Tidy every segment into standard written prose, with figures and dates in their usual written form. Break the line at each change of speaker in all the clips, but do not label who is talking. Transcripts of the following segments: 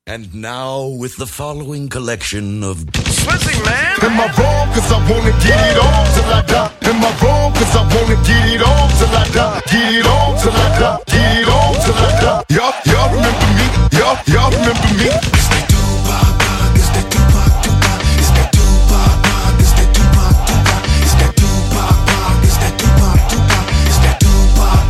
And now with the following collection of
Swizzy, man!
Am I wrong cause I wanna get it on till I die? Am I wrong cause I wanna get it on till I die? Get it on till I die, get it on till I die. Y'all remember me, y'all remember me.
It's that Tupac, it's that Tupac, it's that Tupac, it's that Tupac, it's that Tupac, it's that Tupac, it's that Tupac,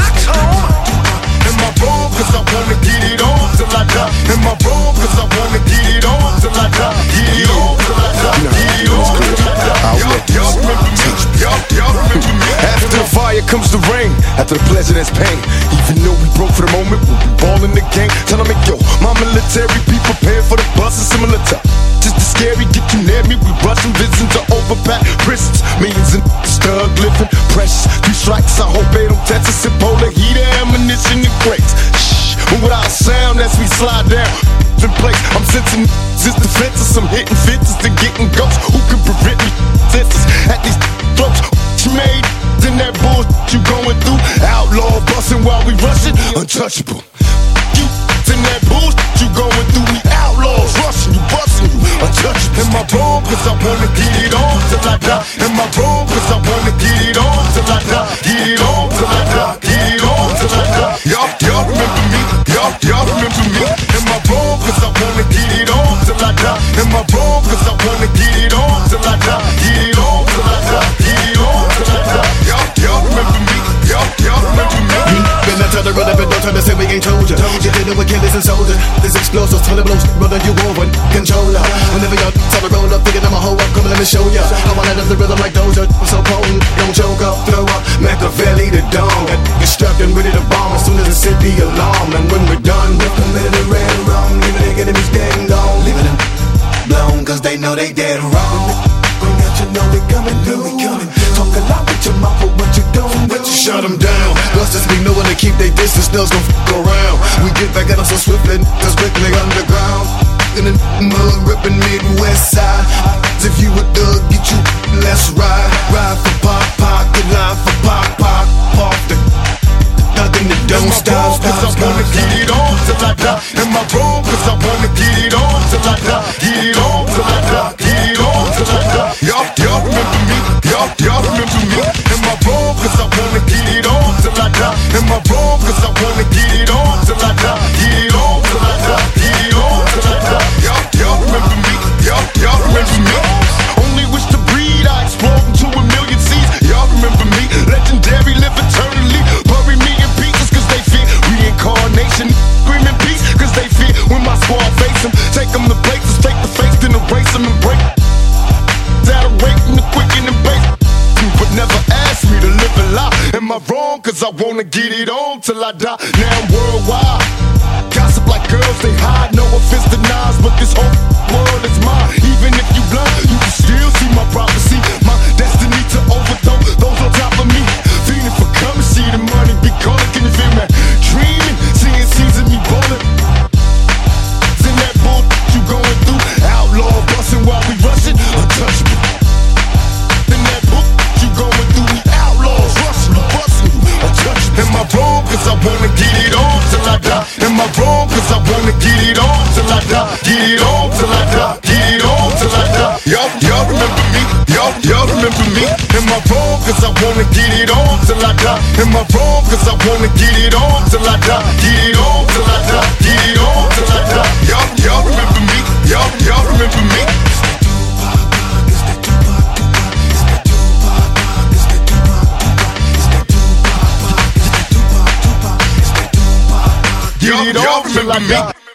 Am I wrong cause I wanna get it on till I die? Am I wrong cause I wanna get it on till I die? Get it on till I die, get it on till I die. Y'all remember me, y'all remember me. After the fire comes the rain, after the pleasure there's pain. Even though we broke for the moment, we ball in the game. Tell them, yo, my military, be prepared for the bus, is similar to just as scary, get you near me. We rushing visions to overpack prisons. Millions in stug living, precious. 3 strikes, I hope they don't test us. And polar heat, ammunition, and crates. Shh, but without sound as we slide down in place. I'm sensing just defenses, some hitting fences and getting ghosts. Who can prevent me? Senses at these throats. You made in that bullshit you going through. Outlaw busting while we rushing, untouchable. You in that bullshit you going through. We outlaws rushing you, busting you, untouchable. Am I wrong cause I wanna get it on till I die? Am I wrong cause I wanna get it on till I die? Get it on till I die, get it on till I die. Y'all remember me, y'all remember me. Am I wrong cause I wanna get it on till I die? Am I wrong cause I wanna get it on till I die? Get it on till I die, get it on till I die. Y'all remember me, y'all remember me.
Been I tell the brother, but don't try to say we ain't told ya. You dealing with killers and soldiers. This explosive, tell the blows, brother, you over controller. Whenever y'all tell the roll up, thinking I'm a hoe up, come let me show ya. I wanna love the rhythm like Doja, I'm so potent. Don't choke up, throw up, Machiavelli the dawn. Get strapped and ready to bomb as soon as the city alarm. And when we're done, we'll commit the red wrong. Leaving their enemies dead and gone. Leaving them blown, cause they know they dead wrong. Bring out, you know they coming through. Talk a lot with your mouth, but what you don't do, shut them down. Busters be knowing to keep their distance, they'll gon' f*** around. We get back at them so swiftly, cause quickly underground. In the mud, ripping Midwest side. If you a thug, get you, let's ride. Ride for Pac, get line for Pac, off the nothing that don't stop.
Cause I wanna get it on till I die. Am I wrong cause I wanna get it on till I die? Get it on till I die, get it on till I die. Y'all remember me, y'all remember me. Am I wrong cause I wanna get it on till I die? Am I wrong cause I wanna get it on till I die? Get it on till I die, get it on till I die. Y'all remember me, y'all remember me. Only wish to breed, I explode into a million seeds. Y'all remember me, legendary, live eternally. Bury me in pieces cause they fear reincarnation. Screaming peace cause they fear when my squad face them. Take them to places, take the face, then erase them and break. That'll rape them, the quick and the base. But never ask me to live a lie. Am I wrong cause I wanna get it on till I die? Now I'm worldwide. Gossip like girls, they hide. No offense to Nas, but this whole world is mine. Even if you blind, you can still see my prophecy. My destiny to overthrow those on top of me. Feeling for coming, see the money be calling. Can you feel me? Dreaming, seeing seasons me ballin'. In that bull you going through. Outlaw bustin' while we rushin', untouchable. In that book you going through. We outlaws rushin', bustin' you, untouchable. Am I wrong cause I wanna get it on till I die? Am I wrong cause I wanna get it on till I die? Get it on till I die, get it on till I die. Y'all remember me, y'all remember me. Am I wrong cause I wanna get it on till I die? Am I wrong cause I wanna get it on till I die? Get it on till I die, get it on till I die. Y'all remember me, y'all remember me. Y'all remember me.